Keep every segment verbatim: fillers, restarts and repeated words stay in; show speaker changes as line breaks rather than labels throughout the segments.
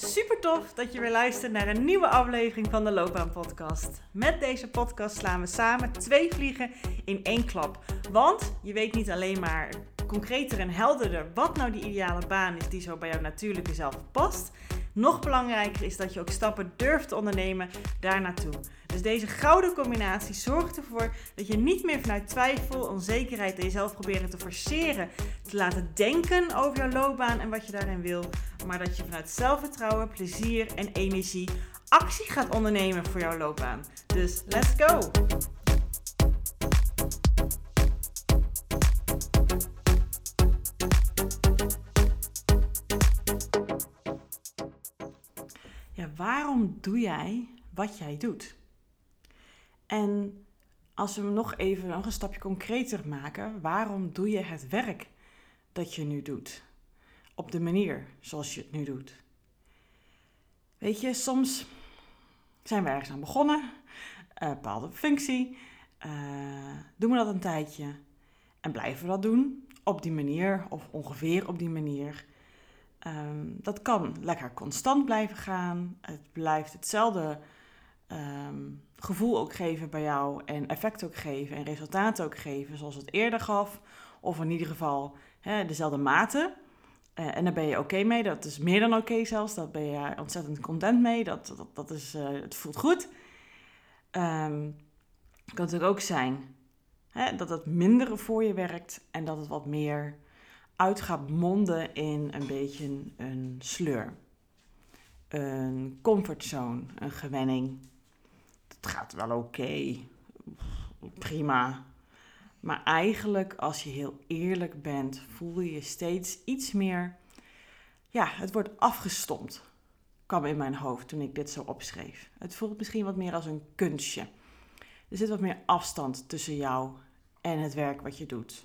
Super tof dat je weer luistert naar een nieuwe aflevering van de Loopbaan Podcast. Met deze podcast slaan we samen twee vliegen in één klap. Want je weet niet alleen maar concreter en helderder wat nou die ideale baan is die zo bij jouw natuurlijke zelf past. Nog belangrijker is dat je ook stappen durft te ondernemen daar naartoe. Dus deze gouden combinatie zorgt ervoor dat je niet meer vanuit twijfel, onzekerheid en jezelf proberen te forceren, te laten denken over jouw loopbaan en wat je daarin wil. Maar dat je vanuit zelfvertrouwen, plezier en energie actie gaat ondernemen voor jouw loopbaan. Dus let's go! Ja, waarom doe jij wat jij doet? En als we hem nog even nog een stapje concreter maken, waarom doe je het werk dat je nu doet? Op de manier zoals je het nu doet. Weet je, soms zijn we ergens aan begonnen, een bepaalde functie, uh, doen we dat een tijdje en blijven we dat doen op die manier of ongeveer op die manier. Um, dat kan lekker constant blijven gaan. Het blijft hetzelfde um, gevoel ook geven bij jou en effect ook geven en resultaten ook geven zoals het eerder gaf. Of in ieder geval hè, dezelfde mate. Uh, en daar ben je oké okay mee. Dat is meer dan oké okay zelfs. Daar ben je ontzettend content mee. Dat, dat, dat is, uh, het voelt goed. Um, het kan natuurlijk ook zijn hè, dat het minder voor je werkt en dat het wat meer uit gaat monden in een beetje een sleur. Een comfortzone, een gewenning. Het gaat wel oké, okay. Prima. Maar eigenlijk, als je heel eerlijk bent, voel je je steeds iets meer. Ja, het wordt afgestompt, kwam in mijn hoofd toen ik dit zo opschreef. Het voelt misschien wat meer als een kunstje. Er zit wat meer afstand tussen jou en het werk wat je doet.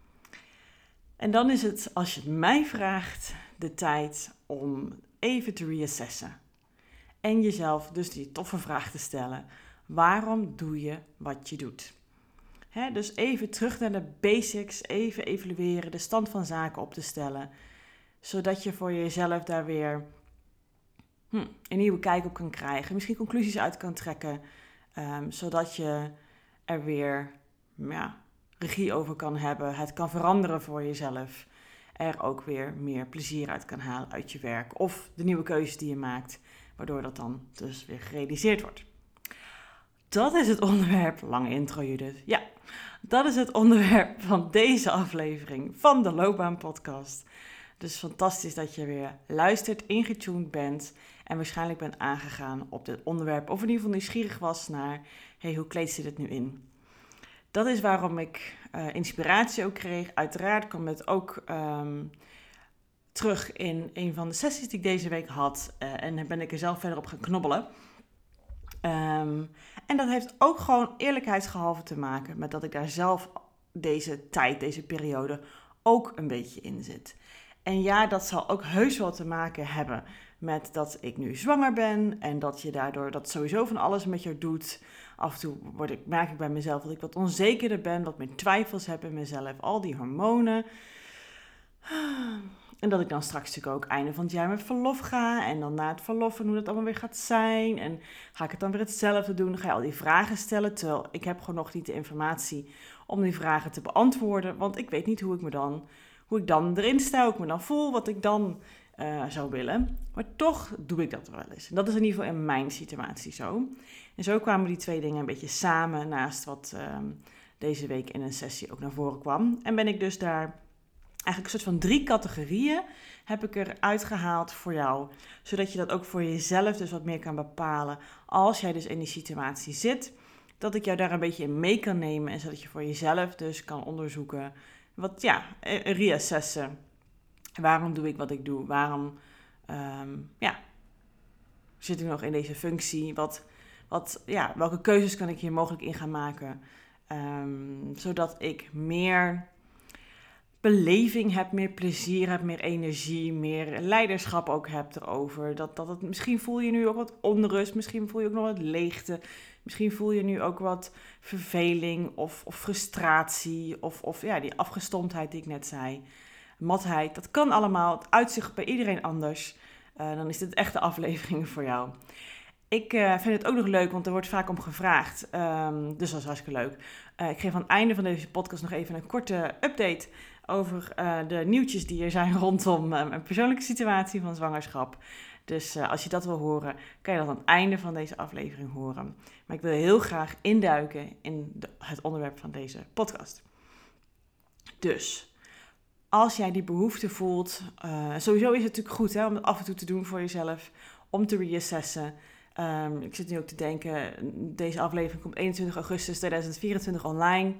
En dan is het, als je het mij vraagt, de tijd om even te reassessen. En jezelf dus die toffe vraag te stellen. Waarom doe je wat je doet? He, dus even terug naar de basics, even evalueren, de stand van zaken op te stellen. Zodat je voor jezelf daar weer hm, een nieuwe kijk op kan krijgen. Misschien conclusies uit kan trekken. Um, zodat je er weer ja, regie over kan hebben. Het kan veranderen voor jezelf. Er ook weer meer plezier uit kan halen uit je werk. Of de nieuwe keuzes die je maakt. Waardoor dat dan dus weer gerealiseerd wordt. Dat is het onderwerp. Lange intro, Judith. Ja, dat is het onderwerp van deze aflevering van de Loopbaan Podcast. Dus fantastisch dat je weer luistert, ingetuned bent en waarschijnlijk bent aangegaan op dit onderwerp. Of in ieder geval nieuwsgierig was naar, hey, hoe kleedt ze dit nu in? Dat is waarom ik uh, inspiratie ook kreeg. Uiteraard kwam het ook um, terug in een van de sessies die ik deze week had. Uh, en daar ben ik er zelf verder op gaan knobbelen. Um, en dat heeft ook gewoon eerlijkheidsgehalve te maken met dat ik daar zelf deze tijd, deze periode ook een beetje in zit. En ja, dat zal ook heus wel te maken hebben met dat ik nu zwanger ben en dat je daardoor dat sowieso van alles met jou doet. Af en toe word ik, merk ik bij mezelf dat ik wat onzekerder ben, wat meer twijfels heb in mezelf, al die hormonen. En dat ik dan straks natuurlijk ook einde van het jaar met verlof ga. En dan na het verlof en hoe dat allemaal weer gaat zijn. En ga ik het dan weer hetzelfde doen? Dan ga je al die vragen stellen. Terwijl ik heb gewoon nog niet de informatie om die vragen te beantwoorden. Want ik weet niet hoe ik me dan, hoe ik dan erin sta. Hoe ik me dan voel. Wat ik dan uh, zou willen. Maar toch doe ik dat wel eens. En dat is in ieder geval in mijn situatie zo. En zo kwamen die twee dingen een beetje samen. Naast wat uh, deze week in een sessie ook naar voren kwam. En ben ik dus daar eigenlijk een soort van drie categorieën heb ik eruit gehaald voor jou. Zodat je dat ook voor jezelf dus wat meer kan bepalen. Als jij dus in die situatie zit, dat ik jou daar een beetje in mee kan nemen. En zodat je voor jezelf dus kan onderzoeken. Wat ja, reassessen. Waarom doe ik wat ik doe? Waarom um, ja, zit ik nog in deze functie? Wat, wat, ja, welke keuzes kan ik hier mogelijk in gaan maken? Um, zodat ik meer beleving heb, meer plezier heb, meer energie, meer leiderschap ook heb erover. Dat, dat het, misschien voel je nu ook wat onrust, misschien voel je ook nog wat leegte. Misschien voel je nu ook wat verveling of, of frustratie of, of ja, die afgestomptheid die ik net zei. Matheid, dat kan allemaal. Het uitzicht bij iedereen anders. uh, dan is dit echt de aflevering voor jou. Ik uh, vind het ook nog leuk, want er wordt vaak om gevraagd. Um, dus dat is hartstikke leuk. Uh, ik geef aan het einde van deze podcast nog even een korte update over uh, de nieuwtjes die er zijn rondom uh, mijn persoonlijke situatie van zwangerschap. Dus uh, als je dat wil horen, kan je dat aan het einde van deze aflevering horen. Maar ik wil heel graag induiken in de, het onderwerp van deze podcast. Dus, als jij die behoefte voelt, uh, sowieso is het natuurlijk goed hè, om het af en toe te doen voor jezelf, om te reassessen. Um, ik zit nu ook te denken, deze aflevering komt eenentwintig augustus tweeduizend vierentwintig online.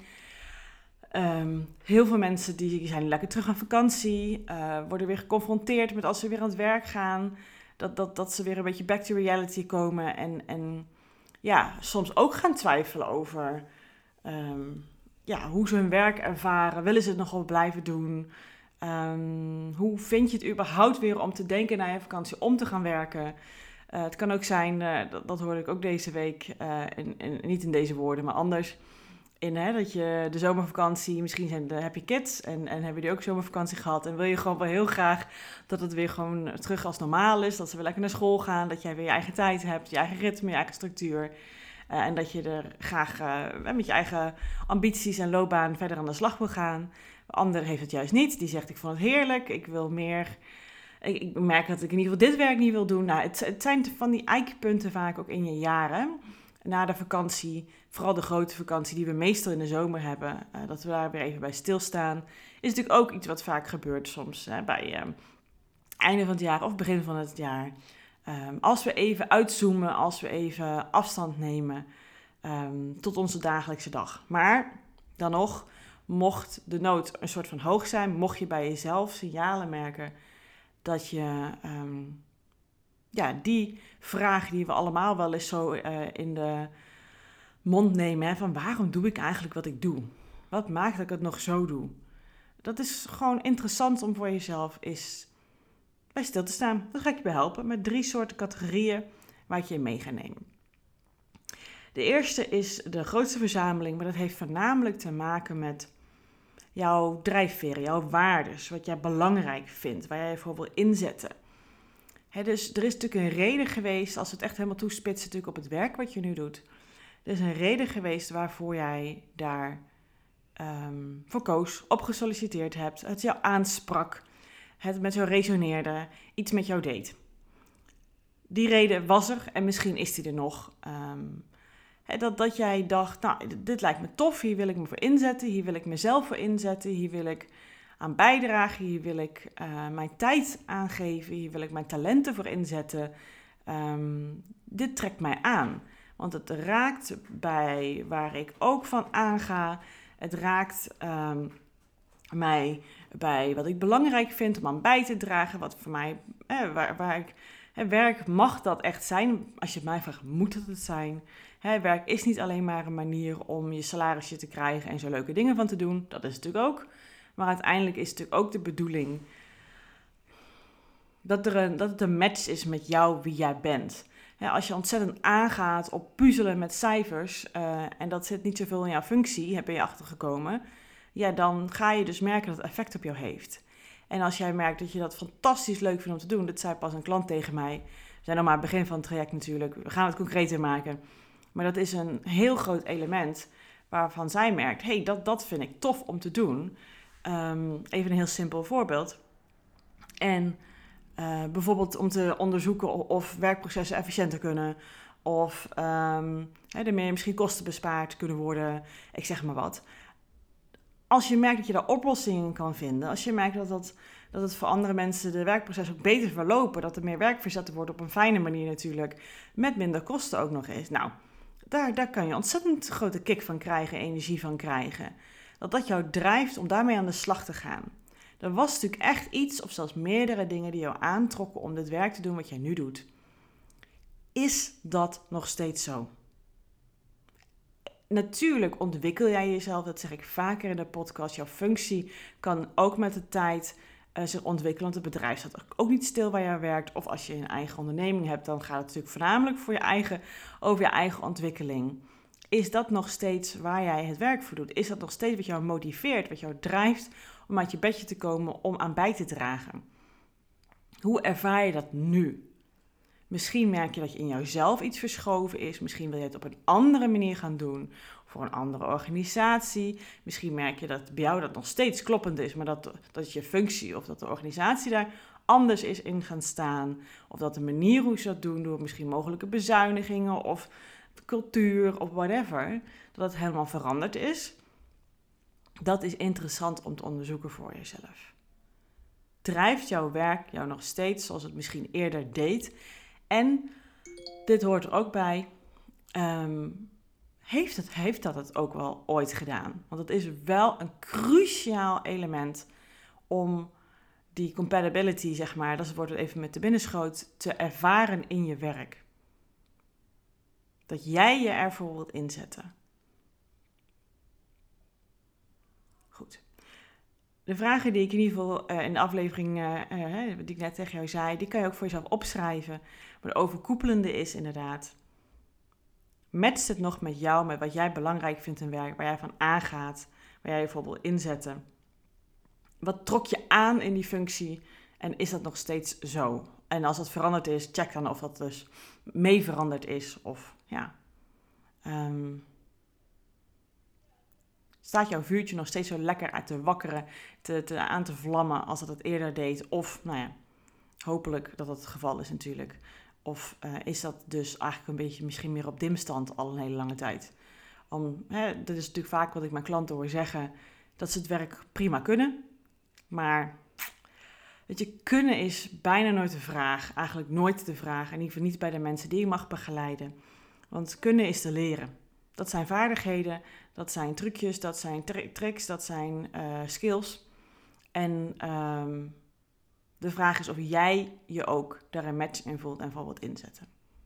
Um, heel veel mensen die zijn lekker terug aan vakantie, uh, worden weer geconfronteerd met als ze weer aan het werk gaan, dat, dat, dat ze weer een beetje back to reality komen en, en ja, soms ook gaan twijfelen over um, ja, hoe ze hun werk ervaren, willen ze het nog wel blijven doen, um, hoe vind je het überhaupt weer om te denken na je vakantie om te gaan werken. Uh, het kan ook zijn, uh, dat, dat hoorde ik ook deze week, uh, in, in, niet in deze woorden, maar anders. In, hè, dat je de zomervakantie, misschien zijn de, heb je kids en, en hebben die ook zomervakantie gehad. En wil je gewoon wel heel graag dat het weer gewoon terug als normaal is. Dat ze weer lekker naar school gaan, dat jij weer je eigen tijd hebt, je eigen ritme, je eigen structuur. Uh, en dat je er graag uh, met je eigen ambities en loopbaan verder aan de slag wil gaan. De ander heeft het juist niet, die zegt ik vond het heerlijk, ik wil meer... Ik, ik merk dat ik in ieder geval dit werk niet wil doen. Nou, het, het zijn van die eikpunten vaak ook in je jaren. Na de vakantie, vooral de grote vakantie die we meestal in de zomer hebben. Uh, dat we daar weer even bij stilstaan. Is natuurlijk ook iets wat vaak gebeurt soms. Hè, bij uh, einde van het jaar of begin van het jaar. Um, als we even uitzoomen, als we even afstand nemen um, tot onze dagelijkse dag. Maar dan nog, mocht de nood een soort van hoog zijn, mocht je bij jezelf signalen merken dat je um, ja, die vraag die we allemaal wel eens zo uh, in de mond nemen, hè, van waarom doe ik eigenlijk wat ik doe? Wat maakt dat ik het nog zo doe? Dat is gewoon interessant om voor jezelf eens bij stil te staan. Dat ga ik je bij helpen met drie soorten categorieën waar ik je in mee ga nemen. De eerste is de grootste verzameling, maar dat heeft voornamelijk te maken met jouw drijfveren, jouw waardes, wat jij belangrijk vindt, waar jij je voor wil inzetten. He, dus er is natuurlijk een reden geweest, als we het echt helemaal toespitsen natuurlijk op het werk wat je nu doet. Er is een reden geweest waarvoor jij daar um, voor koos, op gesolliciteerd hebt, het jou aansprak, het met jou resoneerde, iets met jou deed. Die reden was er en misschien is die er nog. Um, he, dat, dat jij dacht, nou, dit lijkt me tof, hier wil ik me voor inzetten, hier wil ik mezelf voor inzetten, hier wil ik aan bijdragen, hier wil ik uh, mijn tijd aangeven, hier wil ik mijn talenten voor inzetten. Um, dit trekt mij aan, want het raakt bij waar ik ook van aanga. Het raakt um, mij bij wat ik belangrijk vind om aan bij te dragen, wat voor mij, eh, waar, waar ik, hè, werk mag dat echt zijn. Als je het mij vraagt, moet het het zijn? Hè, werk is niet alleen maar een manier om je salarisje te krijgen en zo leuke dingen van te doen. Dat is het natuurlijk ook. Maar uiteindelijk is het natuurlijk ook de bedoeling dat, er een, dat het een match is met jou, wie jij bent. Ja, als je ontzettend aangaat op puzzelen met cijfers, uh, en dat zit niet zoveel in jouw functie, ben je achtergekomen, ja, dan ga je dus merken dat het effect op jou heeft. En als jij merkt dat je dat fantastisch leuk vindt om te doen, dat zei pas een klant tegen mij, we zijn nog maar aan het begin van het traject natuurlijk, we gaan het concreter maken, maar dat is een heel groot element waarvan zij merkt, hé, hey, dat, dat vind ik tof om te doen. Um, even een heel simpel voorbeeld. En uh, bijvoorbeeld om te onderzoeken of werkprocessen efficiënter kunnen. Of um, hè, ermee misschien kosten bespaard kunnen worden. Ik zeg maar wat. Als je merkt dat je daar oplossingen kan vinden. Als je merkt dat, dat, dat het voor andere mensen de werkprocessen ook beter verlopen. Dat er meer werk verzet wordt op een fijne manier natuurlijk. Met minder kosten ook nog eens. Nou, daar, daar kan je ontzettend grote kick van krijgen. Energie van krijgen. Dat dat jou drijft om daarmee aan de slag te gaan. Er was natuurlijk echt iets, of zelfs meerdere dingen die jou aantrokken om dit werk te doen wat jij nu doet. Is dat nog steeds zo? Natuurlijk ontwikkel jij jezelf, dat zeg ik vaker in de podcast. Jouw functie kan ook met de tijd uh, zich ontwikkelen, want het bedrijf staat ook niet stil waar jij werkt. Of als je een eigen onderneming hebt, dan gaat het natuurlijk voornamelijk voor je eigen, over je eigen ontwikkeling. Is dat nog steeds waar jij het werk voor doet? Is dat nog steeds wat jou motiveert, wat jou drijft om uit je bedje te komen, om aan bij te dragen? Hoe ervaar je dat nu? Misschien merk je dat je in jouzelf iets verschoven is. Misschien wil je het op een andere manier gaan doen. Voor een andere organisatie. Misschien merk je dat bij jou dat nog steeds kloppend is. Maar dat, dat je functie of dat de organisatie daar anders is in gaan staan. Of dat de manier hoe ze dat doen, door misschien mogelijke bezuinigingen of cultuur of whatever. Dat het helemaal veranderd is. Dat is interessant om te onderzoeken voor jezelf. Drijft jouw werk jou nog steeds zoals het misschien eerder deed? En dit hoort er ook bij, um, heeft, het, heeft dat het ook wel ooit gedaan? Want het is wel een cruciaal element om die compatibility, zeg maar, dat wordt het even met de binnenschoot, te ervaren in je werk. Dat jij je ervoor wilt inzetten. Goed. De vragen die ik in ieder geval uh, in de aflevering, uh, uh, die ik net tegen jou zei, die kan je ook voor jezelf opschrijven. Maar de overkoepelende is inderdaad, matcht het nog met jou, met wat jij belangrijk vindt in werk, waar jij van aangaat, waar jij je voor wil inzetten? Wat trok je aan in die functie en is dat nog steeds zo? En als dat veranderd is, check dan of dat dus mee veranderd is of ja... Um, Staat jouw vuurtje nog steeds zo lekker uit te wakkeren, te, te, aan te vlammen als dat het eerder deed? Of, nou ja, hopelijk dat dat het geval is natuurlijk. Of uh, is dat dus eigenlijk een beetje misschien meer op dimstand al een hele lange tijd? Om, hè, dat is natuurlijk vaak wat ik mijn klanten hoor zeggen, dat ze het werk prima kunnen. Maar, weet je, kunnen is bijna nooit de vraag. Eigenlijk nooit de vraag. In ieder geval niet bij de mensen die je mag begeleiden. Want kunnen is te leren. Dat zijn vaardigheden, dat zijn trucjes, dat zijn tra- tricks, dat zijn uh, skills. En um, de vraag is of jij je ook daar een match in voelt en van wilt inzetten.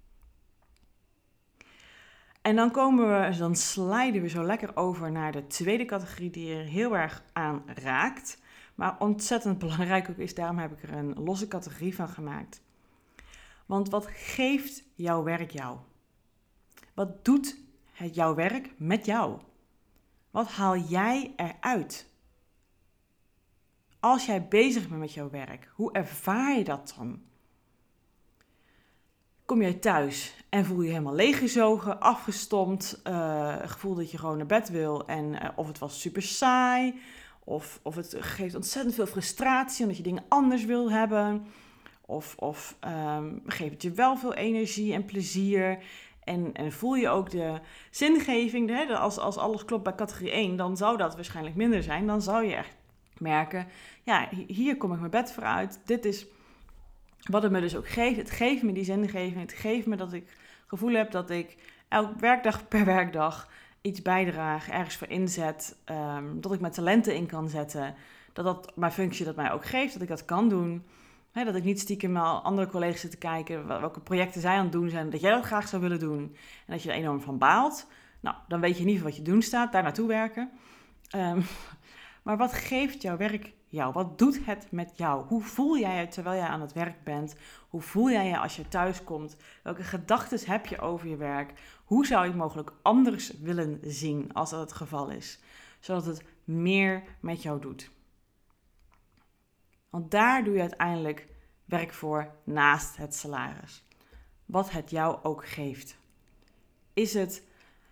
En dan komen we, dan sliden we zo lekker over naar de tweede categorie die er heel erg aan raakt. Maar ontzettend belangrijk ook is, daarom heb ik er een losse categorie van gemaakt. Want wat geeft jouw werk jou? Wat doet het jouw werk met jou? Wat haal jij eruit? Als jij bezig bent met jouw werk, hoe ervaar je dat dan? Kom jij thuis en voel je helemaal leeggezogen, afgestompt, uh, gevoel dat je gewoon naar bed wil en uh, of het was super saai, of, of het geeft ontzettend veel frustratie omdat je dingen anders wil hebben, of, of um, geeft het je wel veel energie en plezier. En, en voel je ook de zingeving, hè? Als, als alles klopt bij categorie één, dan zou dat waarschijnlijk minder zijn. Dan zou je echt merken, ja, hier kom ik mijn bed voor uit. Dit is wat het me dus ook geeft. Het geeft me die zingeving. Het geeft me dat ik het gevoel heb dat ik elke werkdag per werkdag iets bijdraag, ergens voor inzet. Um, dat ik mijn talenten in kan zetten. Dat dat mijn functie dat mij ook geeft, dat ik dat kan doen. He, dat ik niet stiekem naar andere collega's zit te kijken welke projecten zij aan het doen zijn, dat jij dat graag zou willen doen en dat je er enorm van baalt. Nou, dan weet je in ieder geval wat je doen staat, daar naartoe werken. Um, maar wat geeft jouw werk jou? Wat doet het met jou? Hoe voel jij je terwijl jij aan het werk bent? Hoe voel jij je als je thuis komt? Welke gedachten heb je over je werk? Hoe zou je het mogelijk anders willen zien als dat het geval is? Zodat het meer met jou doet. Want daar doe je uiteindelijk werk voor naast het salaris. Wat het jou ook geeft. Is het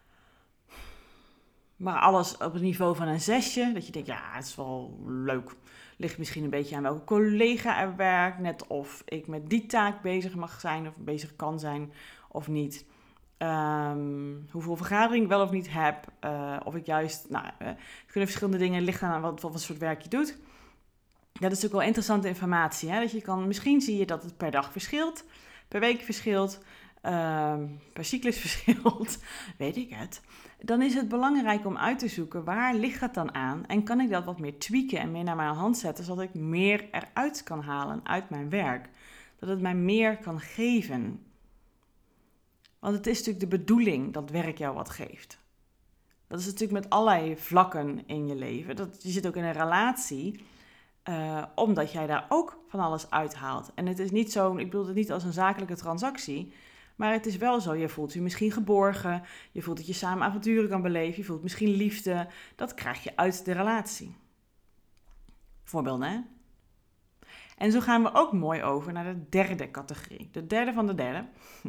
maar alles op het niveau van een zesje? Dat je denkt, ja, het is wel leuk. Ligt misschien een beetje aan welke collega er werkt. Net of ik met die taak bezig mag zijn of bezig kan zijn of niet. Um, hoeveel vergadering ik wel of niet heb. Uh, of ik juist, nou, uh, het kunnen verschillende dingen liggen aan wat, wat soort werk je doet. Dat is natuurlijk wel interessante informatie. Hè? Dat je kan, misschien zie je dat het per dag verschilt, per week verschilt, um, per cyclus verschilt, weet ik het. Dan is het belangrijk om uit te zoeken waar ligt het dan aan en kan ik dat wat meer tweaken en meer naar mijn hand zetten, zodat ik meer eruit kan halen uit mijn werk. Dat het mij meer kan geven. Want het is natuurlijk de bedoeling dat werk jou wat geeft. Dat is natuurlijk met allerlei vlakken in je leven. Dat, je zit ook in een relatie. Uh, omdat jij daar ook van alles uithaalt. En het is niet zo, ik bedoel het niet als een zakelijke transactie, maar het is wel zo, je voelt je misschien geborgen, je voelt dat je samen avonturen kan beleven, je voelt misschien liefde, dat krijg je uit de relatie. Voorbeelden, hè? En zo gaan we ook mooi over naar de derde categorie. De derde van de derde.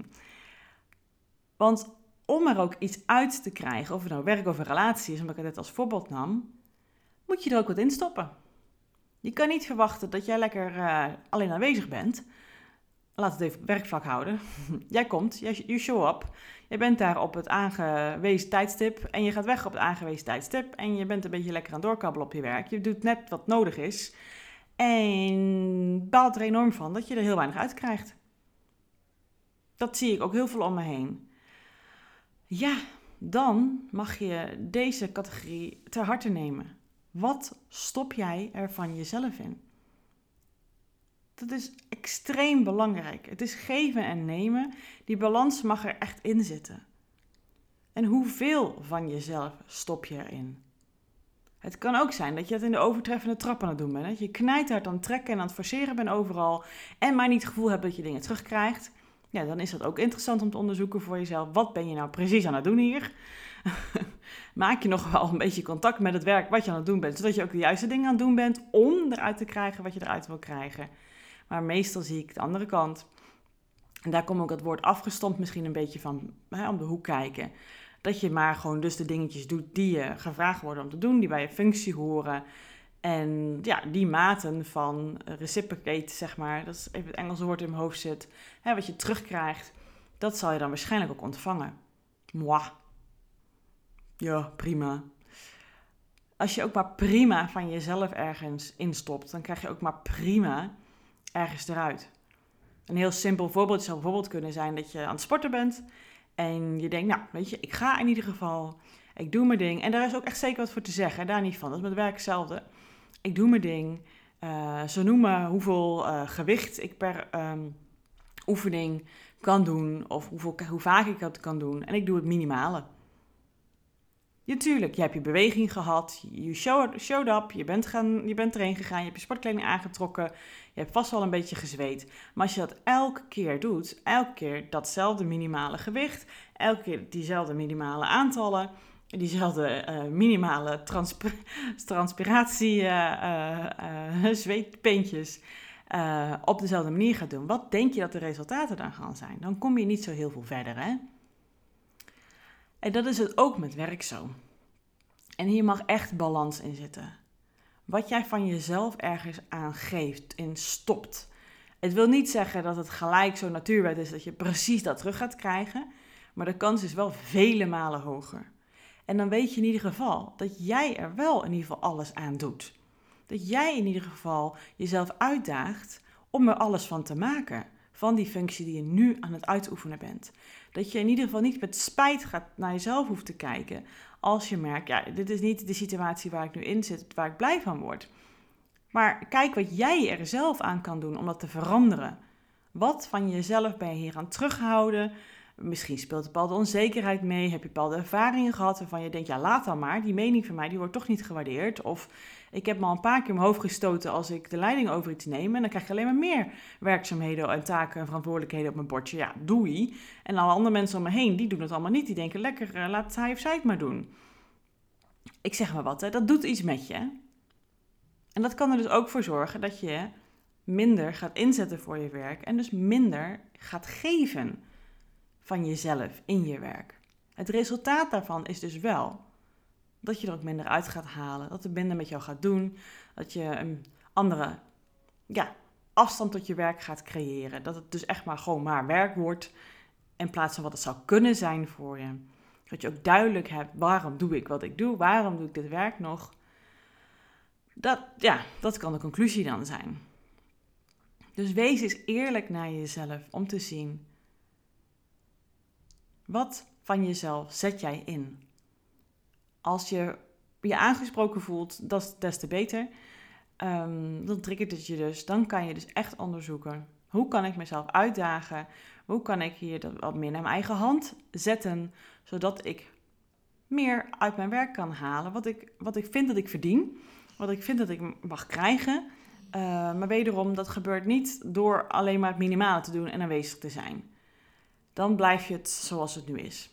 Want om er ook iets uit te krijgen, of het nou werk of een relatie is, omdat ik het net als voorbeeld nam, moet je er ook wat in stoppen. Je kan niet verwachten dat jij lekker uh, alleen aanwezig bent. Laat het even op werkvlak houden. Jij komt, you show up. Je bent daar op het aangewezen tijdstip en je gaat weg op het aangewezen tijdstip. En je bent een beetje lekker aan doorkabbelen op je werk. Je doet net wat nodig is. En baalt er enorm van dat je er heel weinig uit krijgt. Dat zie ik ook heel veel om me heen. Ja, dan mag je deze categorie ter harte nemen. Wat stop jij er van jezelf in? Dat is extreem belangrijk. Het is geven en nemen. Die balans mag er echt in zitten. En hoeveel van jezelf stop je erin? Het kan ook zijn dat je het in de overtreffende trap aan het doen bent. Dat je knijthard aan het trekken en aan het forceren bent overal. En maar niet het gevoel hebt dat je dingen terugkrijgt. Ja, dan is dat ook interessant om te onderzoeken voor jezelf. Wat ben je nou precies aan het doen hier? Maak je nog wel een beetje contact met het werk wat je aan het doen bent. Zodat je ook de juiste dingen aan het doen bent om eruit te krijgen wat je eruit wil krijgen. Maar meestal zie ik de andere kant. En daar komt ook het woord afgestompt misschien een beetje van hè, om de hoek kijken. Dat je maar gewoon dus de dingetjes doet die je gevraagd worden om te doen. Die bij je functie horen. En ja, die maten van reciprocate, zeg maar. Dat is even het Engelse woord in mijn hoofd zit. Hè, wat je terugkrijgt. Dat zal je dan waarschijnlijk ook ontvangen. Moi. Ja, prima. Als je ook maar prima van jezelf ergens instopt, dan krijg je ook maar prima ergens eruit. Een heel simpel voorbeeld zou bijvoorbeeld kunnen zijn dat je aan het sporten bent en je denkt, nou, weet je, ik ga in ieder geval, ik doe mijn ding. En daar is ook echt zeker wat voor te zeggen, daar niet van. Dat is met werk hetzelfde. Ik doe mijn ding. Uh, ze noemen hoeveel uh, gewicht ik per um, oefening kan doen of hoeveel, hoe vaak ik dat kan doen. En ik doe het minimale. Ja, tuurlijk, je hebt je beweging gehad, je showed, showed up, je bent, gaan, je bent erheen gegaan, je hebt je sportkleding aangetrokken, je hebt vast wel een beetje gezweet. Maar als je dat elke keer doet, elke keer datzelfde minimale gewicht, elke keer diezelfde minimale aantallen, diezelfde uh, minimale transp- transpiratie, uh, uh, uh, zweetpeentjes uh, op dezelfde manier gaat doen, wat denk je dat de resultaten dan gaan zijn? Dan kom je niet zo heel veel verder, hè? En dat is het ook met werk zo. En hier mag echt balans in zitten. Wat jij van jezelf ergens aangeeft, in stopt. Het wil niet zeggen dat het gelijk zo natuurwet is dat je precies dat terug gaat krijgen. Maar de kans is wel vele malen hoger. En dan weet je in ieder geval dat jij er wel in ieder geval alles aan doet. Dat jij in ieder geval jezelf uitdaagt om er alles van te maken. Van die functie die je nu aan het uitoefenen bent. Dat je in ieder geval niet met spijt gaat naar jezelf hoeft te kijken. Als je merkt, ja, dit is niet de situatie waar ik nu in zit, waar ik blij van word. Maar kijk wat jij er zelf aan kan doen om dat te veranderen. Wat van jezelf ben je hier aan het terughouden? Misschien speelt een bepaalde onzekerheid mee. Heb je bepaalde ervaringen gehad waarvan je denkt, ja, laat dan maar. Die mening van mij, die wordt toch niet gewaardeerd. Of ik heb me al een paar keer mijn hoofd gestoten als ik de leiding over iets neem. En dan krijg je alleen maar meer werkzaamheden en taken en verantwoordelijkheden op mijn bordje. Ja, doei. En alle andere mensen om me heen, die doen het allemaal niet. Die denken, lekker, laat hij of zij het maar doen. Ik zeg maar wat, hè. Dat doet iets met je. En dat kan er dus ook voor zorgen dat je minder gaat inzetten voor je werk. En dus minder gaat geven van jezelf in je werk. Het resultaat daarvan is dus wel dat je er ook minder uit gaat halen. Dat het minder met jou gaat doen. Dat je een andere ja, afstand tot je werk gaat creëren. Dat het dus echt maar gewoon maar werk wordt. In plaats van wat het zou kunnen zijn voor je. Dat je ook duidelijk hebt, waarom doe ik wat ik doe? Waarom doe ik dit werk nog? Dat, ja, dat kan de conclusie dan zijn. Dus wees eens eerlijk naar jezelf om te zien. Wat van jezelf zet jij in? Als je je aangesproken voelt, dat is des te beter. Um, dan triggert het je dus. Dan kan je dus echt onderzoeken. Hoe kan ik mezelf uitdagen? Hoe kan ik hier wat meer naar mijn eigen hand zetten? Zodat ik meer uit mijn werk kan halen. Wat ik, wat ik vind dat ik verdien. Wat ik vind dat ik mag krijgen. Uh, maar wederom, dat gebeurt niet door alleen maar het minimale te doen en aanwezig te zijn. Dan blijf je het zoals het nu is.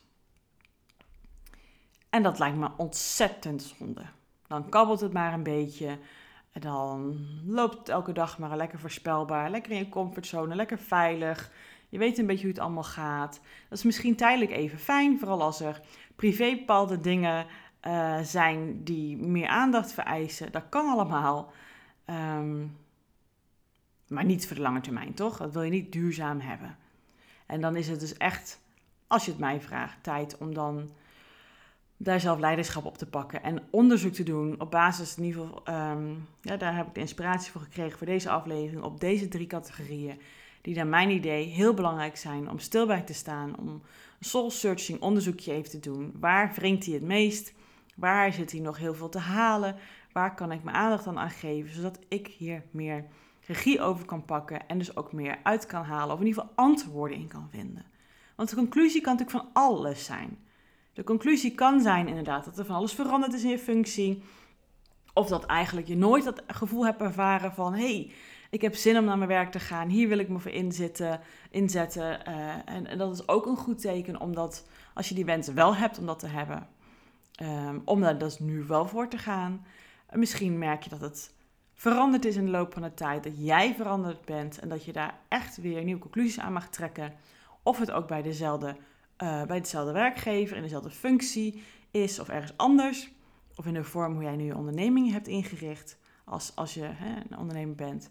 En dat lijkt me ontzettend zonde. Dan kabbelt het maar een beetje. En dan loopt het elke dag maar lekker voorspelbaar, lekker in je comfortzone, lekker veilig. Je weet een beetje hoe het allemaal gaat. Dat is misschien tijdelijk even fijn, vooral als er privé bepaalde dingen uh, zijn die meer aandacht vereisen. Dat kan allemaal. Um, maar niet voor de lange termijn, toch? Dat wil je niet duurzaam hebben. En dan is het dus echt, als je het mij vraagt, tijd om dan daar zelf leiderschap op te pakken en onderzoek te doen op basis, in ieder geval, um, ja, daar heb ik de inspiratie voor gekregen voor deze aflevering, op deze drie categorieën, die naar mijn idee heel belangrijk zijn om stil bij te staan, om een soul-searching onderzoekje even te doen. Waar wringt hij het meest? Waar zit hij nog heel veel te halen? Waar kan ik mijn aandacht aan aan geven, zodat ik hier meer regie over kan pakken en dus ook meer uit kan halen, of in ieder geval antwoorden in kan vinden. Want de conclusie kan natuurlijk van alles zijn. De conclusie kan zijn inderdaad dat er van alles veranderd is in je functie. Of dat eigenlijk je nooit dat gevoel hebt ervaren van, hé, hey, ik heb zin om naar mijn werk te gaan. Hier wil ik me voor inzetten. inzetten. Uh, en, en dat is ook een goed teken, omdat als je die wensen wel hebt om dat te hebben. Um, om daar dus nu wel voor te gaan. Uh, misschien merk je dat het veranderd is in de loop van de tijd. Dat jij veranderd bent en dat je daar echt weer nieuwe conclusies aan mag trekken. Of het ook bij dezelfde Uh, bij dezelfde werkgever, in dezelfde functie is of ergens anders. Of in de vorm hoe jij nu je onderneming hebt ingericht als, als je hè, een ondernemer bent.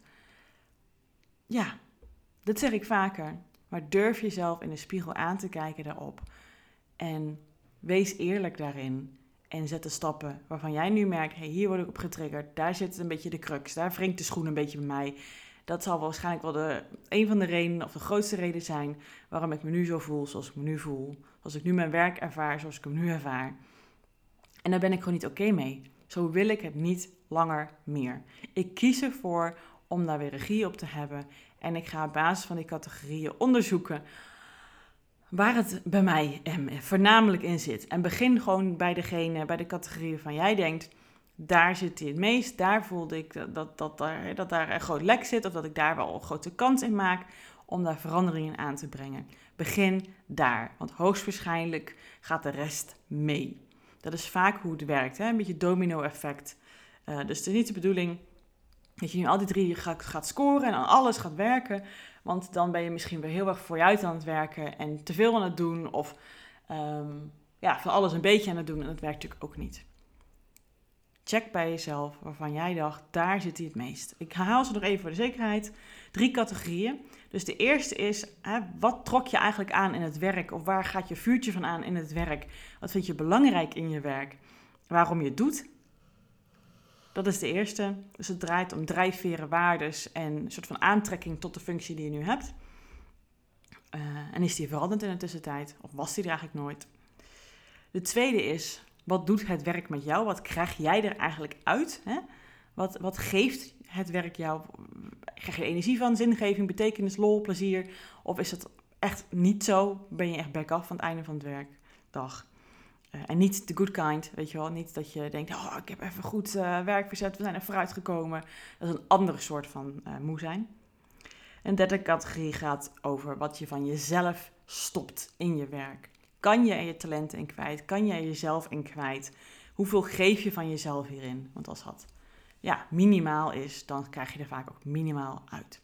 Ja, dat zeg ik vaker. Maar durf jezelf in de spiegel aan te kijken daarop. En wees eerlijk daarin. En zet de stappen waarvan jij nu merkt, hey, hier word ik op getriggerd. Daar zit een beetje de crux. Daar wringt de schoen een beetje bij mij. Dat zal waarschijnlijk wel de, een van de redenen of de grootste reden zijn waarom ik me nu zo voel zoals ik me nu voel. Zoals ik nu mijn werk ervaar zoals ik hem nu ervaar. En daar ben ik gewoon niet oké mee. Zo wil ik het niet langer meer. Ik kies ervoor om daar weer regie op te hebben. En ik ga op basis van die categorieën onderzoeken waar het bij mij voornamelijk in zit. En begin gewoon bij degene, bij de categorie waarvan jij denkt, daar zit hij het meest. Daar voelde ik dat, dat, dat, daar, dat daar een groot lek zit. Of dat ik daar wel een grote kans in maak om daar veranderingen aan te brengen. Begin daar. Want hoogstwaarschijnlijk gaat de rest mee. Dat is vaak hoe het werkt. Hè? Een beetje domino-effect. Uh, dus het is niet de bedoeling dat je nu al die drie gaat, gaat scoren en aan alles gaat werken. Want dan ben je misschien weer heel erg voor je uit aan het werken en te veel aan het doen. Of um, ja, van alles een beetje aan het doen. En dat werkt natuurlijk ook niet. Check bij jezelf waarvan jij dacht, daar zit hij het meest. Ik herhaal ze nog even voor de zekerheid. Drie categorieën. Dus de eerste is, hè, wat trok je eigenlijk aan in het werk? Of waar gaat je vuurtje van aan in het werk? Wat vind je belangrijk in je werk? Waarom je het doet? Dat is de eerste. Dus het draait om drijfveren, waardes en een soort van aantrekking tot de functie die je nu hebt. Uh, en is die veranderd in de tussentijd? Of was die er eigenlijk nooit? De tweede is, wat doet het werk met jou? Wat krijg jij er eigenlijk uit? Hè? Wat, wat geeft het werk jou? Krijg je er energie van, zingeving, betekenis, lol, plezier? Of is het echt niet zo? Ben je echt back-off aan het einde van het werkdag? Uh, en niet de good kind, weet je wel. Niet dat je denkt, oh, ik heb even goed uh, werk verzet, we zijn er vooruit gekomen. Dat is een andere soort van uh, moe zijn. En de derde categorie gaat over wat je van jezelf stopt in je werk. Kan je er je talenten in kwijt? Kan je er jezelf in kwijt? Hoeveel geef je van jezelf hierin? Want als dat ja, minimaal is, dan krijg je er vaak ook minimaal uit.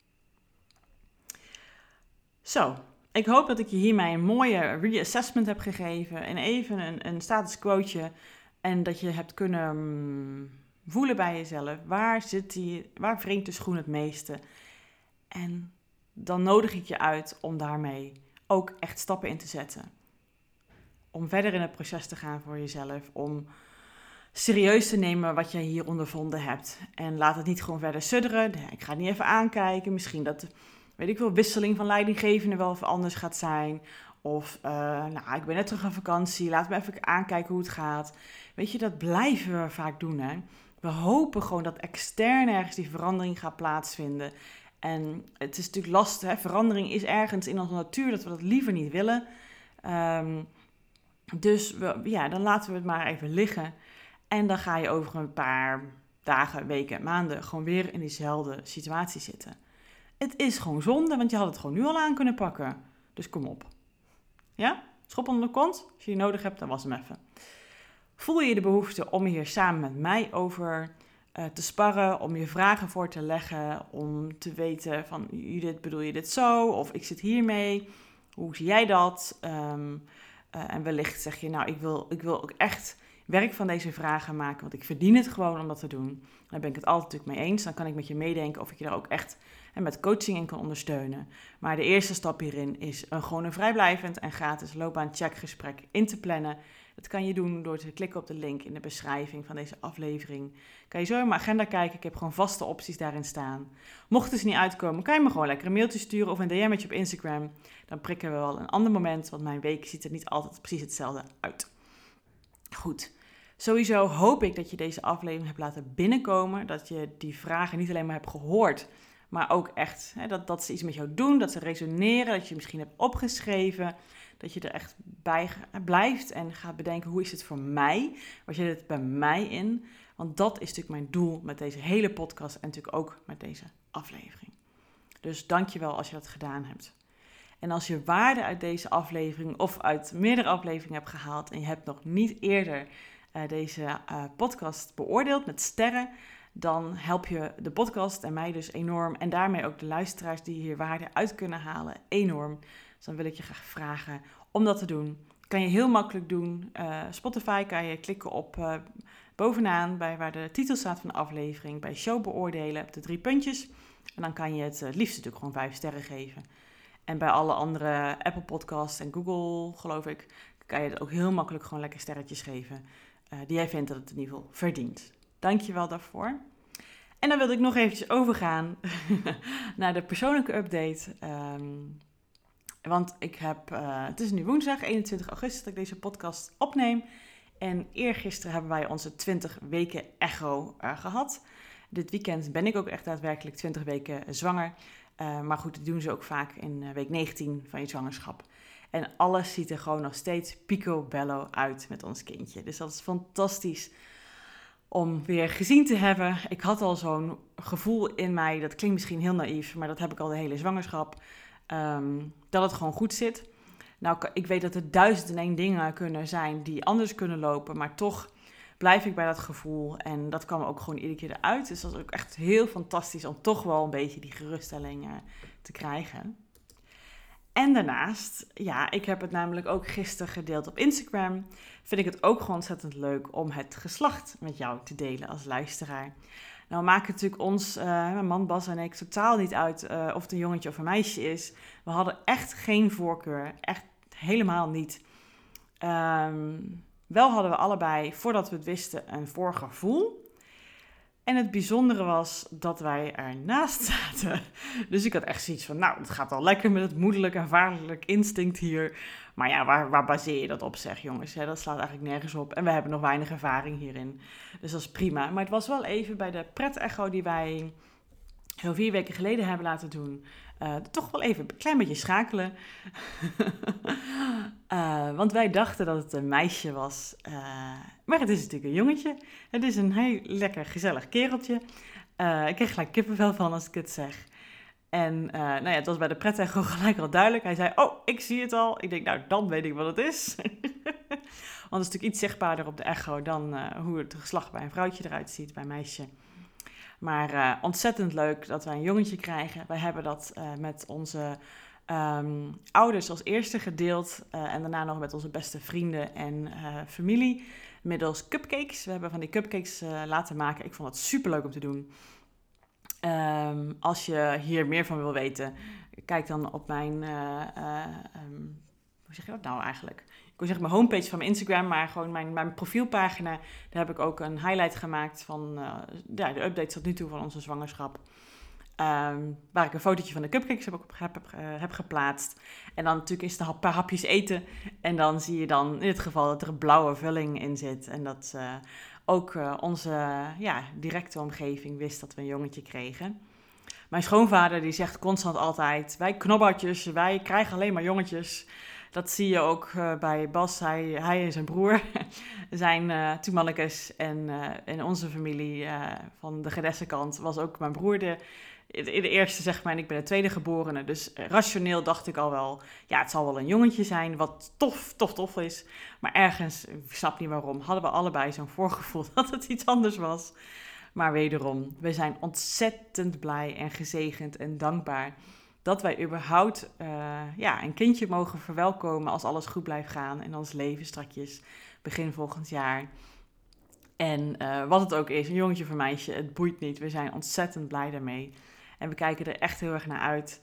Zo, ik hoop dat ik je hiermee een mooie reassessment heb gegeven. En even een, een status quo'tje. En dat je hebt kunnen voelen bij jezelf. Waar zit die, waar wringt de schoen het meeste? En dan nodig ik je uit om daarmee ook echt stappen in te zetten. Om verder in het proces te gaan voor jezelf. Om serieus te nemen wat je hier ondervonden hebt. En laat het niet gewoon verder sudderen. Ik ga het niet even aankijken. Misschien dat, weet ik wel, wisseling van leidinggevende wel even anders gaat zijn. Of, uh, nou, ik ben net terug van vakantie. Laat me even aankijken hoe het gaat. Weet je, dat blijven we vaak doen, hè. We hopen gewoon dat extern ergens die verandering gaat plaatsvinden. En het is natuurlijk lastig, hè. Verandering is ergens in onze natuur dat we dat liever niet willen. Um, dus we, ja, dan laten we het maar even liggen. En dan ga je over een paar dagen, weken, maanden gewoon weer in diezelfde situatie zitten. Het is gewoon zonde, want je had het gewoon nu al aan kunnen pakken. Dus kom op. Ja? Schop onder de kont. Als je die nodig hebt, dan was hem even. Voel je de behoefte om hier samen met mij over uh, te sparren, om je vragen voor te leggen, om te weten van, Judith, bedoel je dit zo? Of ik zit hiermee, hoe zie jij dat? Um, uh, en wellicht zeg je, nou, ik wil, ik wil ook echt werk van deze vragen maken, want ik verdien het gewoon om dat te doen. Daar ben ik het altijd natuurlijk mee eens. Dan kan ik met je meedenken of ik je daar ook echt en met coaching in kan ondersteunen. Maar de eerste stap hierin is een, gewoon een vrijblijvend en gratis loopbaan-checkgesprek in te plannen. Dat kan je doen door te klikken op de link in de beschrijving van deze aflevering. Kan je zo in mijn agenda kijken. Ik heb gewoon vaste opties daarin staan. Mocht het niet uitkomen, kan je me gewoon lekker een mailtje sturen of een D M'tje op Instagram. Dan prikken we wel een ander moment, want mijn week ziet er niet altijd precies hetzelfde uit. Goed. Sowieso hoop ik dat je deze aflevering hebt laten binnenkomen. Dat je die vragen niet alleen maar hebt gehoord, maar ook echt hè, dat, dat ze iets met jou doen, dat ze resoneren, dat je misschien hebt opgeschreven, dat je er echt bij blijft en gaat bedenken, hoe is het voor mij? Wat zit het bij mij in? Want dat is natuurlijk mijn doel met deze hele podcast en natuurlijk ook met deze aflevering. Dus dankjewel als je dat gedaan hebt. En als je waarde uit deze aflevering of uit meerdere afleveringen hebt gehaald en je hebt nog niet eerder uh, deze uh, podcast beoordeeld met sterren, dan help je de podcast en mij dus enorm. En daarmee ook de luisteraars die hier waarde uit kunnen halen enorm. Dus dan wil ik je graag vragen om dat te doen. Kan je heel makkelijk doen. Uh, Spotify kan je klikken op uh, bovenaan bij waar de titel staat van de aflevering. Bij show beoordelen op de drie puntjes. En dan kan je het uh, liefst natuurlijk gewoon vijf sterren geven. En bij alle andere Apple Podcasts en Google, geloof ik, kan je het ook heel makkelijk gewoon lekker sterretjes geven. Uh, die jij vindt dat het in ieder geval verdient. Dank je wel daarvoor. En dan wilde ik nog eventjes overgaan naar de persoonlijke update. Um, want ik heb, uh, het is nu woensdag, eenentwintig augustus, dat ik deze podcast opneem. En eergisteren hebben wij onze twintig weken echo uh, gehad. Dit weekend ben ik ook echt daadwerkelijk twintig weken zwanger. Uh, maar goed, dat doen ze ook vaak in uh, week negentien van je zwangerschap. En alles ziet er gewoon nog steeds picobello uit met ons kindje. Dus dat is fantastisch om weer gezien te hebben. Ik had al zo'n gevoel in mij, dat klinkt misschien heel naïef, maar dat heb ik al de hele zwangerschap, um, dat het gewoon goed zit. Nou, ik weet dat er duizend en één dingen kunnen zijn die anders kunnen lopen, maar toch blijf ik bij dat gevoel. En dat kwam ook gewoon iedere keer eruit. Dus dat is ook echt heel fantastisch om toch wel een beetje die geruststelling uh, te krijgen. En daarnaast, ja, ik heb het namelijk ook gisteren gedeeld op Instagram. Vind ik het ook gewoon ontzettend leuk om het geslacht met jou te delen als luisteraar. Nou maken natuurlijk ons, uh, mijn man Bas en ik, totaal niet uit uh, of het een jongetje of een meisje is. We hadden echt geen voorkeur, echt helemaal niet. Um, wel hadden we allebei, voordat we het wisten, een voorgevoel. En het bijzondere was dat wij ernaast zaten. Dus ik had echt zoiets van, nou, het gaat al lekker met het moederlijk en vaderlijk instinct hier. Maar ja, waar, waar baseer je dat op, zeg jongens? Hè? Dat slaat eigenlijk nergens op. En we hebben nog weinig ervaring hierin. Dus dat is prima. Maar het was wel even bij de pret-echo die wij zo'n vier weken geleden hebben laten doen. Uh, toch wel even een klein beetje schakelen. uh, want wij dachten dat het een meisje was. Uh, maar het is natuurlijk een jongetje. Het is een heel lekker gezellig kereltje. Uh, ik kreeg gelijk kippenvel van als ik het zeg. En uh, nou ja, het was bij de pret-echo gelijk al duidelijk. Hij zei, oh, ik zie het al. Ik denk, nou, dan weet ik wat het is. Want het is natuurlijk iets zichtbaarder op de echo dan uh, hoe het geslacht bij een vrouwtje eruit ziet, bij een meisje. Maar uh, ontzettend leuk dat wij een jongetje krijgen. Wij hebben dat uh, met onze um, ouders als eerste gedeeld. Uh, en daarna nog met onze beste vrienden en uh, familie. Middels cupcakes. We hebben van die cupcakes uh, laten maken. Ik vond het superleuk om te doen. Um, als je hier meer van wil weten, kijk dan op mijn, uh, uh, um, hoe zeg je dat nou eigenlijk? Ik wil zeggen mijn homepage van mijn Instagram, maar gewoon mijn, mijn profielpagina. Daar heb ik ook een highlight gemaakt van uh, ja, de updates tot nu toe van onze zwangerschap. Um, waar ik een fotootje van de cupcakes heb, heb, heb, uh, heb geplaatst. En dan natuurlijk is het een paar hapjes eten. En dan zie je dan in dit geval dat er een blauwe vulling in zit. En dat uh, ook uh, onze uh, ja, directe omgeving wist dat we een jongetje kregen. Mijn schoonvader die zegt constant altijd, wij knobbertjes, wij krijgen alleen maar jongetjes. Dat zie je ook uh, bij Bas, hij, hij en zijn broer zijn uh, twee mannekes. En uh, in onze familie uh, van de Gedessenkant was ook mijn broer de, de, de eerste, zeg maar, en ik ben de tweede geborene. Dus uh, rationeel dacht ik al wel, ja, het zal wel een jongetje zijn, wat tof, tof, tof is. Maar ergens, ik snap niet waarom, hadden we allebei zo'n voorgevoel dat het iets anders was. Maar wederom, we zijn ontzettend blij en gezegend en dankbaar dat wij überhaupt uh, ja, een kindje mogen verwelkomen als alles goed blijft gaan in ons leven strakjes, begin volgend jaar. En uh, wat het ook is, een jongetje of een meisje, het boeit niet. We zijn ontzettend blij daarmee. En we kijken er echt heel erg naar uit.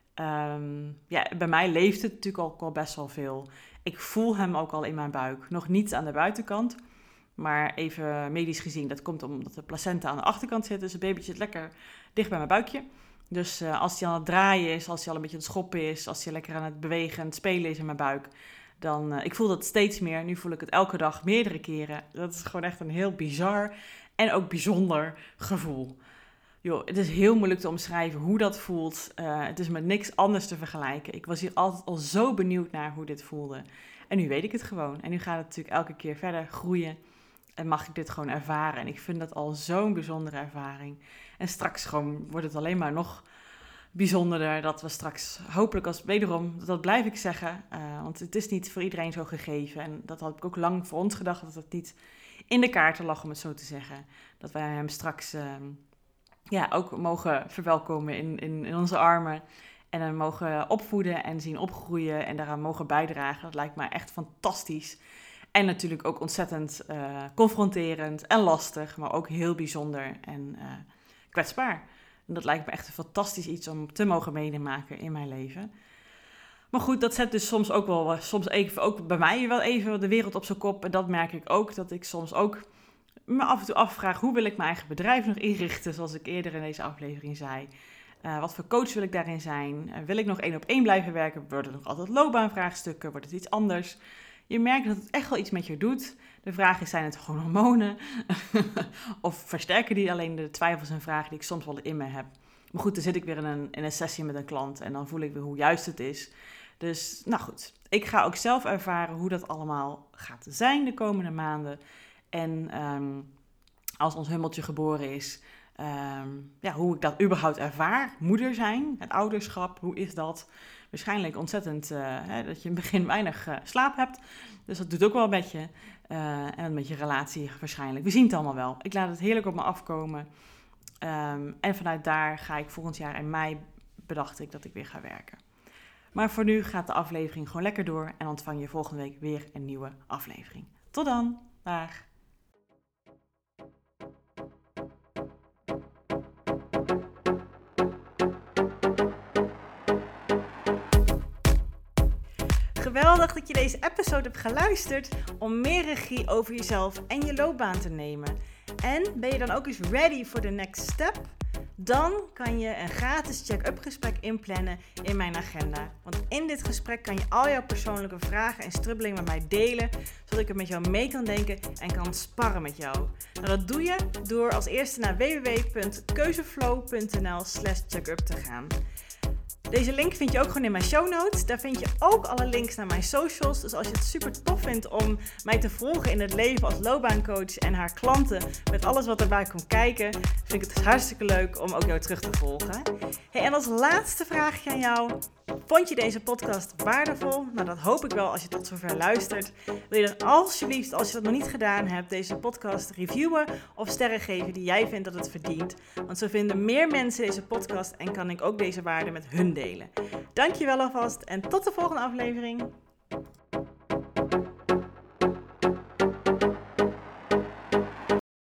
Um, ja, bij mij leeft het natuurlijk ook al best wel veel. Ik voel hem ook al in mijn buik. Nog niet aan de buitenkant, maar even medisch gezien. Dat komt omdat de placenta aan de achterkant zit. Dus het babytje zit lekker dicht bij mijn buikje. Dus uh, als hij aan het draaien is, als hij al een beetje aan het schoppen is, als hij lekker aan het bewegen en het spelen is in mijn buik, dan, uh, ik voel dat steeds meer. Nu voel ik het elke dag, meerdere keren. Dat is gewoon echt een heel bizar en ook bijzonder gevoel. Joh, het is heel moeilijk te omschrijven hoe dat voelt. Uh, het is met niks anders te vergelijken. Ik was hier altijd al zo benieuwd naar hoe dit voelde. En nu weet ik het gewoon. En nu gaat het natuurlijk elke keer verder groeien. En mag ik dit gewoon ervaren. En ik vind dat al zo'n bijzondere ervaring. En straks gewoon wordt het alleen maar nog bijzonderder. Dat we straks hopelijk als wederom, dat blijf ik zeggen. Uh, want het is niet voor iedereen zo gegeven. En dat had ik ook lang voor ons gedacht. Dat het niet in de kaarten lag, om het zo te zeggen. Dat wij hem straks uh, ja, ook mogen verwelkomen in, in, in onze armen. En hem mogen opvoeden en zien opgroeien. En daaraan mogen bijdragen. Dat lijkt mij echt fantastisch. En natuurlijk ook ontzettend uh, confronterend en lastig, maar ook heel bijzonder en uh, kwetsbaar. En dat lijkt me echt een fantastisch iets om te mogen meemaken in mijn leven. Maar goed, dat zet dus soms ook wel, soms even, ook bij mij wel even de wereld op zijn kop. En dat merk ik ook, dat ik soms ook me af en toe afvraag, hoe wil ik mijn eigen bedrijf nog inrichten, zoals ik eerder in deze aflevering zei. Uh, wat voor coach wil ik daarin zijn? Uh, wil ik nog één op één blijven werken? Worden het nog altijd loopbaanvraagstukken? Wordt het iets anders? Je merkt dat het echt wel iets met je doet. De vraag is, zijn het gewoon hormonen? Of versterken die alleen de twijfels en vragen die ik soms wel in me heb? Maar goed, dan zit ik weer in een, in een sessie met een klant en dan voel ik weer hoe juist het is. Dus, nou goed. Ik ga ook zelf ervaren hoe dat allemaal gaat zijn de komende maanden. En um, als ons hummeltje geboren is, um, ja, hoe ik dat überhaupt ervaar. Moeder zijn, het ouderschap, hoe is dat? Waarschijnlijk ontzettend uh, hè, dat je in het begin weinig uh, slaap hebt. Dus dat doet ook wel een beetje. Uh, en met je relatie waarschijnlijk. We zien het allemaal wel. Ik laat het heerlijk op me afkomen. Um, en vanuit daar ga ik volgend jaar in mei, bedacht ik dat ik weer ga werken. Maar voor nu gaat de aflevering gewoon lekker door. En ontvang je volgende week weer een nieuwe aflevering. Tot dan. Dag. Geweldig dat je deze episode hebt geluisterd om meer regie over jezelf en je loopbaan te nemen. En ben je dan ook eens ready for the next step? Dan kan je een gratis check-up gesprek inplannen in mijn agenda. Want in dit gesprek kan je al jouw persoonlijke vragen en strubbelingen met mij delen, zodat ik er met jou mee kan denken en kan sparren met jou. Nou, dat doe je door als eerste naar w w w punt keuzeflow punt n l slash checkup te gaan. Deze link vind je ook gewoon in mijn show notes. Daar vind je ook alle links naar mijn socials. Dus als je het super tof vindt om mij te volgen in het leven als loopbaancoach en haar klanten met alles wat erbij komt kijken, vind ik het hartstikke leuk om ook jou terug te volgen. Hey, en als laatste vraagje aan jou. Vond je deze podcast waardevol? Nou, dat hoop ik wel als je tot zover luistert. Wil je dan alsjeblieft, als je dat nog niet gedaan hebt, deze podcast reviewen of sterren geven die jij vindt dat het verdient. Want zo vinden meer mensen deze podcast en kan ik ook deze waarde met hun delen. Dankjewel alvast en tot de volgende aflevering.